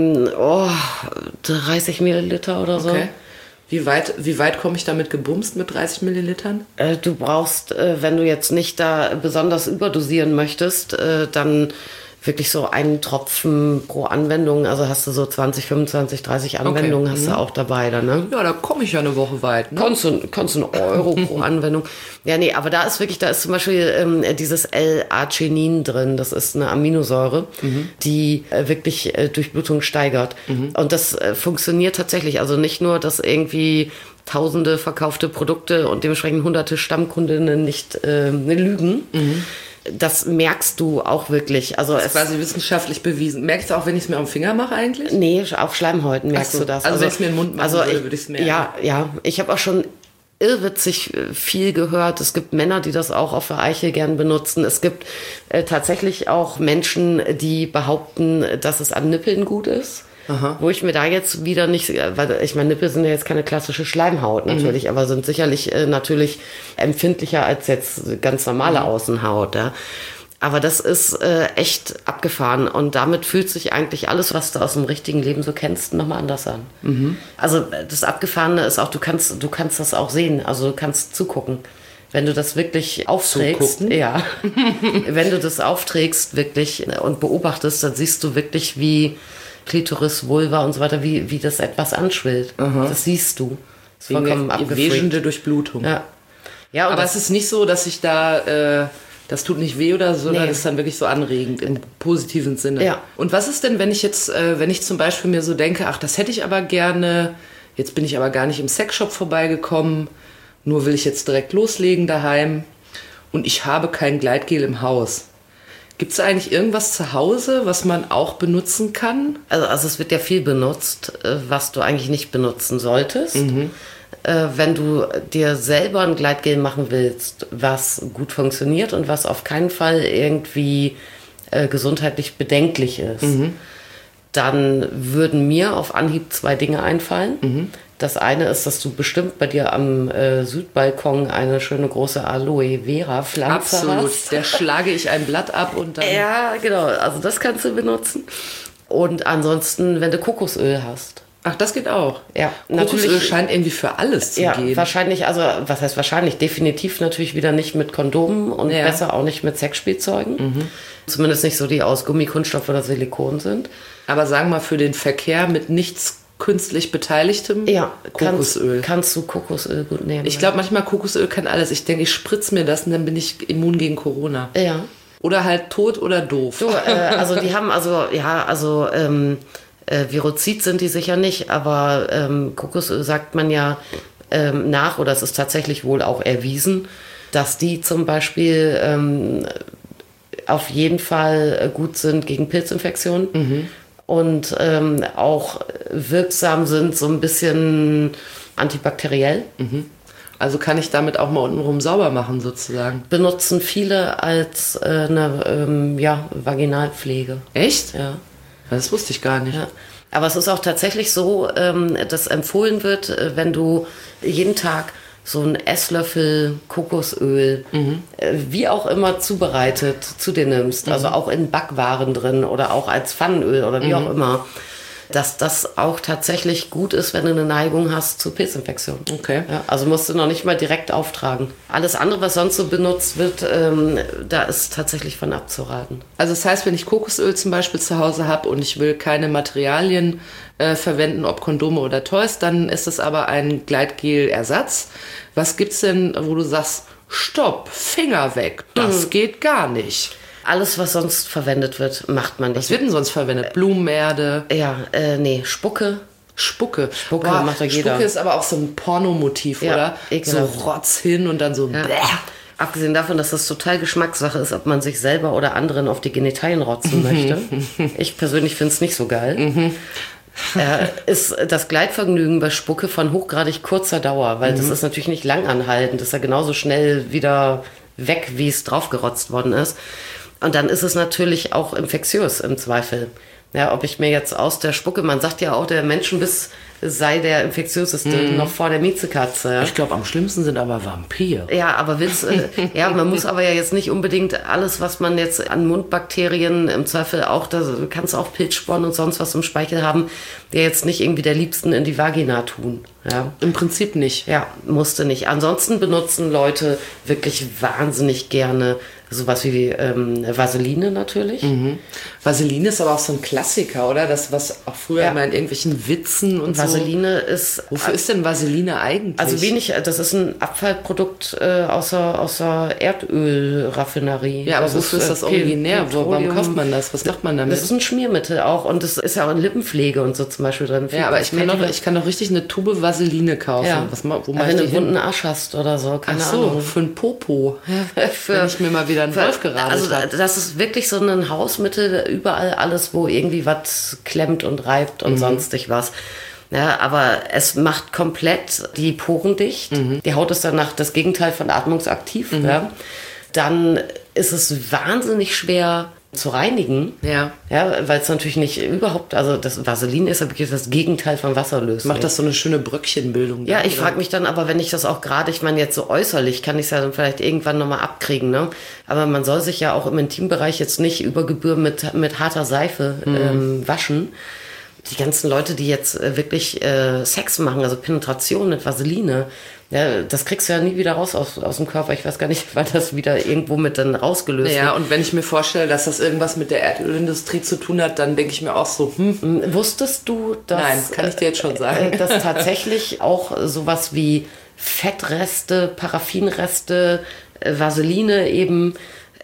30 Milliliter oder so. Okay. Wie weit komme ich damit gebumst mit 30 Millilitern? Du brauchst, wenn du jetzt nicht da besonders überdosieren möchtest, dann wirklich so einen Tropfen pro Anwendung. Also hast du so 20, 25, 30 Anwendungen hast du auch dabei dann, ne? Ja, da komme ich ja eine Woche weit. Ne? Kannst du einen Euro pro Anwendung. Ja, nee, aber da ist zum Beispiel dieses L-Arginin drin. Das ist eine Aminosäure, die wirklich Durchblutung steigert. Und das funktioniert tatsächlich. Also nicht nur, dass irgendwie tausende verkaufte Produkte und dementsprechend hunderte Stammkundinnen nicht lügen. Das merkst du auch wirklich. Also das ist quasi wissenschaftlich bewiesen. Merkst du auch, wenn ich es mir am Finger mache eigentlich? Nee, auf Schleimhäuten merkst du das. Also wenn ich es mir in den Mund machen würde ich es merken. Ja. Ich habe auch schon irrwitzig viel gehört. Es gibt Männer, die das auch auf der Eichel gern benutzen. Es gibt tatsächlich auch Menschen, die behaupten, dass es an Nippeln gut ist. Aha. Wo ich mir da jetzt wieder nicht, weil ich meine, Nippel sind ja jetzt keine klassische Schleimhaut natürlich, aber sind sicherlich natürlich empfindlicher als jetzt ganz normale Außenhaut. Ja. Aber das ist echt abgefahren und damit fühlt sich eigentlich alles, was du aus dem richtigen Leben so kennst, nochmal anders an. Also das Abgefahrene ist auch, du kannst das auch sehen, also du kannst zugucken. Wenn du das wirklich aufträgst, wenn du das aufträgst wirklich und beobachtest, dann siehst du wirklich, wie Klitoris, Vulva und so weiter, wie das etwas anschwillt. Das siehst du. Das ist vollkommen abgefreakt. Durchblutung. Ja, aber es ist nicht so, dass ich da, das tut nicht weh oder so, das ist dann wirklich so anregend im positiven Sinne. Ja. Und was ist denn, wenn ich jetzt, wenn ich zum Beispiel mir so denke, ach, das hätte ich aber gerne, jetzt bin ich aber gar nicht im Sexshop vorbeigekommen, nur will ich jetzt direkt loslegen daheim und ich habe kein Gleitgel im Haus. Gibt es eigentlich irgendwas zu Hause, was man auch benutzen kann? Also es wird ja viel benutzt, was du eigentlich nicht benutzen solltest. Wenn du dir selber ein Gleitgel machen willst, was gut funktioniert und was auf keinen Fall irgendwie gesundheitlich bedenklich ist, dann würden mir auf Anhieb 2 Dinge einfallen. Das eine ist, dass du bestimmt bei dir am Südbalkon eine schöne große Aloe Vera Pflanze hast. Absolut, der schlage ich ein Blatt ab und dann... Ja, genau, also das kannst du benutzen. Und ansonsten, wenn du Kokosöl hast. Ach, das geht auch? Ja. Kokosöl scheint irgendwie für alles zu gehen. Ja, wahrscheinlich, also was heißt wahrscheinlich? Definitiv natürlich wieder nicht mit Kondomen und besser auch nicht mit Sexspielzeugen. Zumindest nicht so, die aus Gummi, Kunststoff oder Silikon sind. Aber sagen wir mal, für den Verkehr mit nichts künstlich Beteiligtem, Kokosöl. Kannst du Kokosöl gut nehmen. Ich glaube, manchmal Kokosöl kann alles. Ich denke, ich spritze mir das und dann bin ich immun gegen Corona. Ja. Oder halt tot oder doof. So, also die haben Virozid sind die sicher nicht, aber Kokosöl sagt man ja nach, oder es ist tatsächlich wohl auch erwiesen, dass die zum Beispiel auf jeden Fall gut sind gegen Pilzinfektionen. Und auch wirksam sind, so ein bisschen antibakteriell. Also kann ich damit auch mal untenrum sauber machen, sozusagen. Benutzen viele als eine Vaginalpflege. Echt? Ja. Das wusste ich gar nicht. Ja. Aber es ist auch tatsächlich so, dass empfohlen wird, wenn du jeden Tag so einen Esslöffel Kokosöl, wie auch immer zubereitet, zu dir nimmst, also auch in Backwaren drin oder auch als Pfannenöl oder wie auch immer, dass das auch tatsächlich gut ist, wenn du eine Neigung hast zu Pilzinfektionen. Okay. Ja, also musst du noch nicht mal direkt auftragen. Alles andere, was sonst so benutzt wird, da ist tatsächlich von abzuraten. Also das heißt, wenn ich Kokosöl zum Beispiel zu Hause habe und ich will keine Materialien verwenden, ob Kondome oder Toys, dann ist es aber ein Gleitgel-Ersatz. Was gibt's denn, wo du sagst, stopp, Finger weg, das geht gar nicht? Alles, was sonst verwendet wird, macht man nicht. Was wird denn sonst verwendet? Blumenerde? Ja, Spucke. Spucke macht ja jeder. Spucke ist aber auch so ein Pornomotiv, oder? Ekelhaft. So Rotz hin und dann so bläh. Abgesehen davon, dass das total Geschmackssache ist, ob man sich selber oder anderen auf die Genitalien rotzen möchte. Ich persönlich finde es nicht so geil. Ist das Gleitvergnügen bei Spucke von hochgradig kurzer Dauer, weil das ist natürlich nicht langanhaltend, das ist ja genauso schnell wieder weg, wie es draufgerotzt worden ist. Und dann ist es natürlich auch infektiös im Zweifel. Ja, ob ich mir jetzt aus der Spucke, man sagt ja auch, der Menschenbiss sei der infektiöseste, noch vor der Miezekatze. Ja? Ich glaube, am schlimmsten sind aber Vampire. Ja, aber man muss aber ja jetzt nicht unbedingt alles, was man jetzt an Mundbakterien im Zweifel auch, da kannst du auch Pilzsporen und sonst was im Speichel haben, der jetzt nicht irgendwie der Liebsten in die Vagina tun. Ja. Im Prinzip nicht. Ja, musste nicht. Ansonsten benutzen Leute wirklich wahnsinnig gerne sowas wie Vaseline natürlich. Vaseline ist aber auch so ein Klassiker, oder? Das, was auch früher immer in irgendwelchen Witzen und Vaseline ist... Wofür ist denn Vaseline eigentlich? Also das ist ein Abfallprodukt aus der Erdölraffinerie. Ja, aber wofür ist das originär? Warum kauft man das? Was macht man damit? Das ist ein Schmiermittel auch und das ist ja auch in Lippenpflege und so zum Beispiel drin. Ja, aber ich kann doch richtig eine Tube Vaseline kaufen. Ja. Wenn du einen wunden Arsch hast oder so, keine Ahnung. Für ein Popo. Wenn ich mir mal wieder einen Wolf geradelt habe. Also das ist wirklich so ein Hausmittel, überall alles, wo irgendwie was klemmt und reibt und sonstig was. Ja, aber es macht komplett die Poren dicht. Die Haut ist danach das Gegenteil von atmungsaktiv. Ja. Dann ist es wahnsinnig schwer zu reinigen. Ja, weil es natürlich nicht überhaupt, also das Vaseline ist ja wirklich das Gegenteil von Wasserlösung. Macht das so eine schöne Bröckchenbildung? Ja, ich frage mich dann aber, wenn ich das auch gerade, ich meine jetzt so äußerlich, kann ich es ja dann vielleicht irgendwann nochmal abkriegen, ne? Aber man soll sich ja auch im Intimbereich jetzt nicht über Gebühr mit harter Seife waschen. Die ganzen Leute, die jetzt wirklich Sex machen, also Penetration mit Vaseline, ja, das kriegst du ja nie wieder raus aus dem Körper. Ich weiß gar nicht, wann das wieder irgendwo mit dann rausgelöst wird. Ja, und wenn ich mir vorstelle, dass das irgendwas mit der Erdölindustrie zu tun hat, dann denke ich mir auch so, Wusstest du, dass... Nein, kann ich dir jetzt schon sagen. Dass tatsächlich auch sowas wie Fettreste, Paraffinreste, Vaseline eben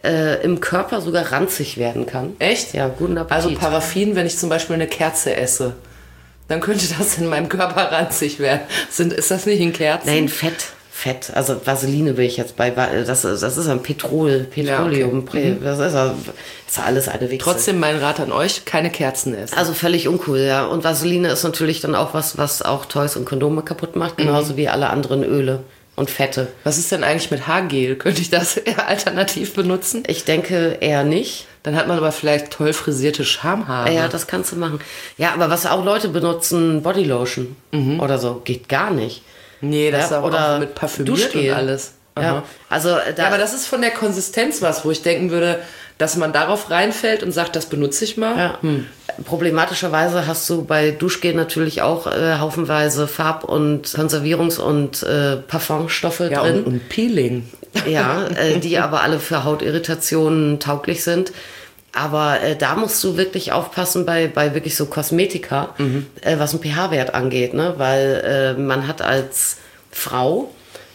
im Körper sogar ranzig werden kann. Echt? Ja, guten Appetit. Also Paraffin, wenn ich zum Beispiel eine Kerze esse, dann könnte das in meinem Körper ranzig werden. Ist das nicht in Kerzen? Nein, Fett. Also Vaseline will ich jetzt bei, das ist ein Petroleum. Ja, okay. Das ist ja alles eine Wichse. Trotzdem mein Rat an euch, keine Kerzen essen. Also völlig uncool, ja. Und Vaseline ist natürlich dann auch was auch Toys und Kondome kaputt macht, genauso wie alle anderen Öle und Fette. Was ist denn eigentlich mit Haargel? Könnte ich das eher alternativ benutzen? Ich denke eher nicht. Dann hat man aber vielleicht toll frisierte Schamhaare. Ja, das kannst du machen. Ja, aber was auch Leute benutzen, Bodylotion oder so, geht gar nicht. Nee, das ist oder auch mit parfümiert und alles. Ja, also aber das ist von der Konsistenz was, wo ich denken würde, dass man darauf reinfällt und sagt, das benutze ich mal. Ja. Problematischerweise hast du bei Duschgel natürlich auch haufenweise Farb- und Konservierungs- und Parfumstoffe drin. Und Peeling. Ja, die aber alle für Hautirritationen tauglich sind. Aber da musst du wirklich aufpassen bei wirklich so Kosmetika, was einen pH-Wert angeht, ne? Weil man hat als Frau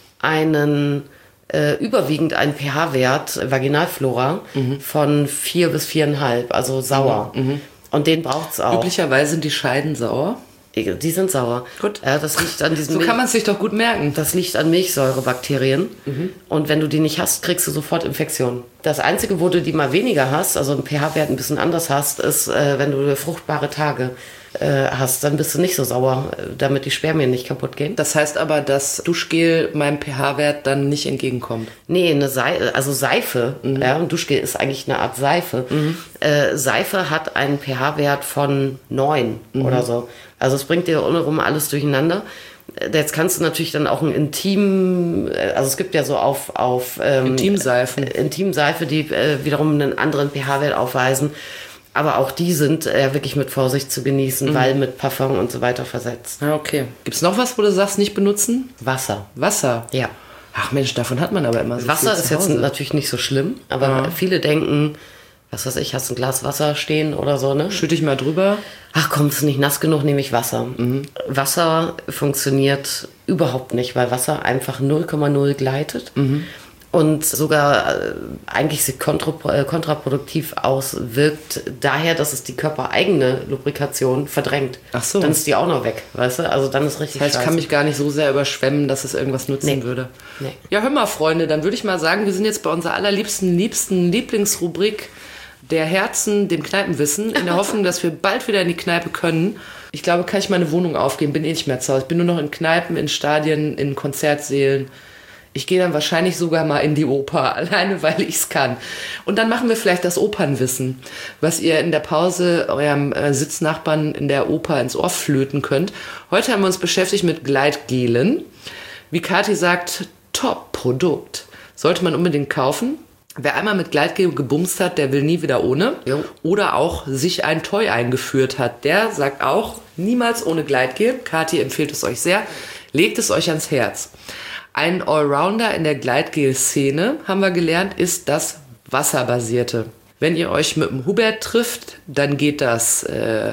überwiegend einen pH-Wert, Vaginalflora, von 4 bis 4,5, also sauer. Und den braucht's auch. Üblicherweise sind die Scheiden sauer. Die sind sauer. Gut. Ja, das liegt an diesen so kann man es sich doch gut merken. Das liegt an Milchsäurebakterien. Und wenn du die nicht hast, kriegst du sofort Infektionen. Das Einzige, wo du die mal weniger hast, also einen pH-Wert ein bisschen anders hast, ist, wenn du fruchtbare Tage hast, dann bist du nicht so sauer, damit die Spermien nicht kaputt gehen. Das heißt aber, dass Duschgel meinem pH-Wert dann nicht entgegenkommt? Nee, also Seife, ja, und Duschgel ist eigentlich eine Art Seife. Seife hat einen pH-Wert von 9 oder so. Also es bringt dir untenrum alles durcheinander. Jetzt kannst du natürlich dann auch also es gibt ja so auf Intimseife, die wiederum einen anderen pH-Wert aufweisen. Aber auch die sind wirklich mit Vorsicht zu genießen, weil mit Parfum und so weiter versetzt. Ah, okay. Gibt's noch was, wo du sagst, nicht benutzen? Wasser. Ja. Ach Mensch, davon hat man aber immer so Wasser viel ist zu Hause. Jetzt natürlich nicht so schlimm, aber viele denken, was weiß ich, hast ein Glas Wasser stehen oder so, ne? Schütte ich mal drüber. Ach komm, ist nicht nass genug, nehme ich Wasser. Wasser funktioniert überhaupt nicht, weil Wasser einfach 0,0 gleitet. Und sogar eigentlich sich kontraproduktiv auswirkt, daher, dass es die körpereigene Lubrikation verdrängt. Ach so. Dann ist die auch noch weg, weißt du? Also dann ist richtig Das heißt, ich kann mich gar nicht so sehr überschwemmen, dass es irgendwas nutzen würde. Nee. Ja, hör mal, Freunde, dann würde ich mal sagen, wir sind jetzt bei unserer liebsten Lieblingsrubrik der Herzen, dem Kneipenwissen, in der Hoffnung, dass wir bald wieder in die Kneipe können. Ich glaube, kann ich meine Wohnung aufgeben, bin eh nicht mehr zu Hause. Ich bin nur noch in Kneipen, in Stadien, in Konzertsälen, Ich gehe dann wahrscheinlich sogar mal in die Oper, alleine weil ich es kann. Und dann machen wir vielleicht das Opernwissen, was ihr in der Pause eurem Sitznachbarn in der Oper ins Ohr flöten könnt. Heute haben wir uns beschäftigt mit Gleitgelen. Wie Kathi sagt, Top-Produkt. Sollte man unbedingt kaufen. Wer einmal mit Gleitgel gebumst hat, der will nie wieder ohne. Jo. Oder auch sich ein Toy eingeführt hat. Der sagt auch, niemals ohne Gleitgel. Kathi empfiehlt es euch sehr. Legt es euch ans Herz. Ein Allrounder in der Gleitgel-Szene, haben wir gelernt, ist das Wasserbasierte. Wenn ihr euch mit dem Hubert trifft, dann geht das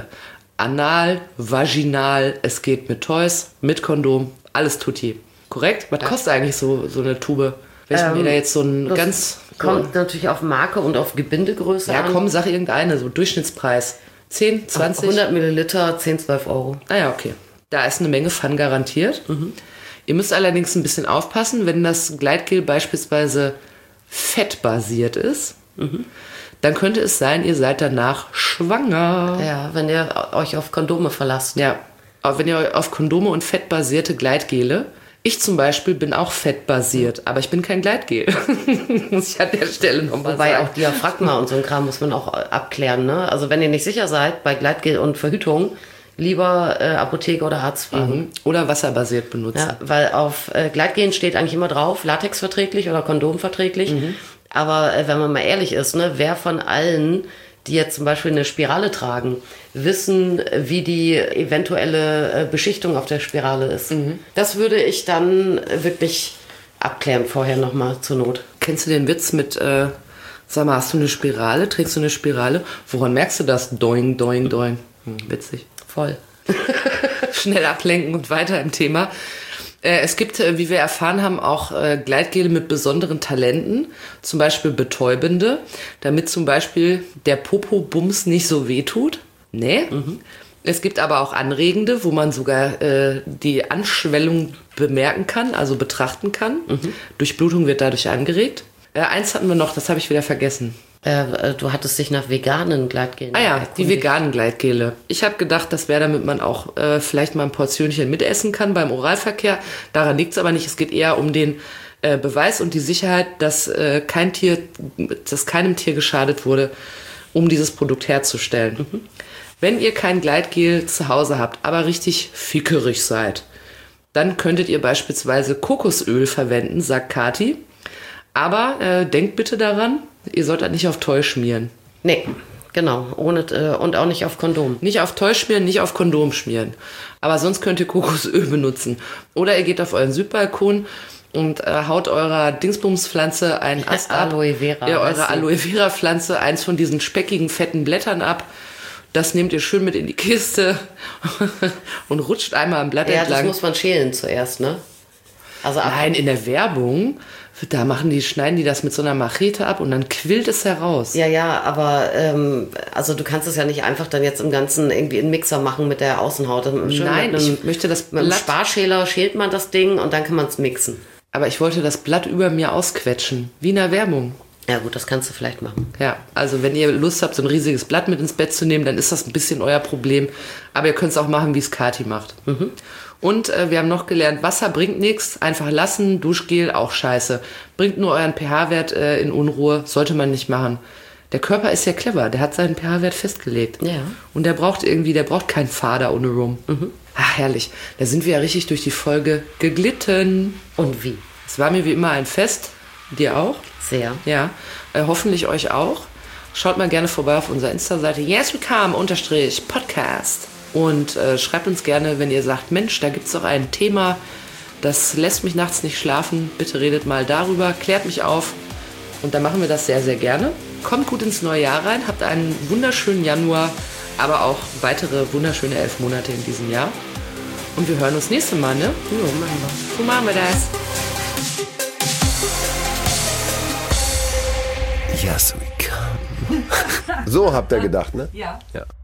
anal, vaginal, es geht mit Toys, mit Kondom, alles tutti. Korrekt? Was kostet eigentlich so eine Tube? Wenn ich mir da jetzt so ein ganz... Kommt natürlich auf Marke und auf Gebindegröße an. Ja, komm, sag irgendeine, so Durchschnittspreis. 10, 20? 100 Milliliter, 10, 12 Euro. Ah ja, okay. Da ist eine Menge Fun garantiert. Ihr müsst allerdings ein bisschen aufpassen, wenn das Gleitgel beispielsweise fettbasiert ist, dann könnte es sein, ihr seid danach schwanger. Ja, wenn ihr euch auf Kondome verlasst. Ja, aber wenn ihr auf Kondome und fettbasierte Gleitgele, ich zum Beispiel bin auch fettbasiert, aber ich bin kein Gleitgel. Muss ich an der Stelle nochmal sagen. Wobei auch Diaphragma und so ein Kram muss man auch abklären. Ne? Also wenn ihr nicht sicher seid bei Gleitgel und Verhütung, lieber Apotheker oder Arzt fragen. Oder wasserbasiert benutzen. Ja, weil auf Gleitgel steht eigentlich immer drauf, latexverträglich oder kondomverträglich. Aber wenn man mal ehrlich ist, ne, wer von allen, die jetzt zum Beispiel eine Spirale tragen, wissen, wie die eventuelle Beschichtung auf der Spirale ist. Das würde ich dann wirklich abklären vorher nochmal zur Not. Kennst du den Witz mit, sag mal, hast du eine Spirale? Trägst du eine Spirale? Woran merkst du das? Doing, doing, doing. Witzig. Voll. Schnell ablenken und weiter im Thema. Es gibt, wie wir erfahren haben, auch Gleitgele mit besonderen Talenten, zum Beispiel betäubende, damit zum Beispiel der Popo-Bums nicht so wehtut. Nee. Es gibt aber auch anregende, wo man sogar die Anschwellung bemerken kann, also betrachten kann. Durchblutung wird dadurch angeregt. Eins hatten wir noch, das habe ich wieder vergessen. Du hattest dich nach veganen Gleitgelen erkundigt. Die veganen Gleitgele. Ich habe gedacht, das wäre, damit man auch vielleicht mal ein Portionchen mitessen kann beim Oralverkehr. Daran liegt es aber nicht. Es geht eher um den Beweis und die Sicherheit, dass keinem Tier geschadet wurde, um dieses Produkt herzustellen. Wenn ihr kein Gleitgel zu Hause habt, aber richtig fickerig seid, dann könntet ihr beispielsweise Kokosöl verwenden, sagt Kathi. Aber denkt bitte daran, ihr sollt das nicht auf Toy schmieren. Nee, genau. Und auch nicht auf Kondom. Nicht auf Toy schmieren, nicht auf Kondom schmieren. Aber sonst könnt ihr Kokosöl benutzen. Oder ihr geht auf euren Südbalkon und haut eurer Dingsbumspflanze einen Ast ab. Aloe Vera. Ja, eure Aloe Vera Pflanze, eins von diesen speckigen, fetten Blättern ab. Das nehmt ihr schön mit in die Kiste und rutscht einmal am Blatt entlang. Ja, das muss man schälen zuerst, ne? Also nein, in der Werbung, da schneiden die das mit so einer Machete ab und dann quillt es heraus. Ja, aber also du kannst es ja nicht einfach dann jetzt im Ganzen irgendwie in Mixer machen mit der Außenhaut. Nein, ich möchte das Blatt... Mit einem Sparschäler schält man das Ding und dann kann man es mixen. Aber ich wollte das Blatt über mir ausquetschen, wie in der Werbung. Ja gut, das kannst du vielleicht machen. Ja, also wenn ihr Lust habt, so ein riesiges Blatt mit ins Bett zu nehmen, dann ist das ein bisschen euer Problem. Aber ihr könnt es auch machen, wie es Kathi macht. Und wir haben noch gelernt, Wasser bringt nichts, einfach lassen, Duschgel auch scheiße. Bringt nur euren pH-Wert in Unruhe, sollte man nicht machen. Der Körper ist ja clever, der hat seinen pH-Wert festgelegt. Ja. Und der braucht keinen Fader ohne Rum. Ach, herrlich. Da sind wir ja richtig durch die Folge geglitten. Und wie? Es war mir wie immer ein Fest. Dir auch? Sehr. Ja, hoffentlich euch auch. Schaut mal gerne vorbei auf unserer Insta-Seite yeswecome_podcast und schreibt uns gerne, wenn ihr sagt, Mensch, da gibt es doch ein Thema, das lässt mich nachts nicht schlafen. Bitte redet mal darüber, klärt mich auf und dann machen wir das sehr, sehr gerne. Kommt gut ins neue Jahr rein, habt einen wunderschönen Januar, aber auch weitere wunderschöne 11 Monate in diesem Jahr. Und wir hören uns nächstes Mal, ne? Jo, machen wir. So machen wir das. Yes, we come. So habt ihr gedacht, ne? Ja. Ja.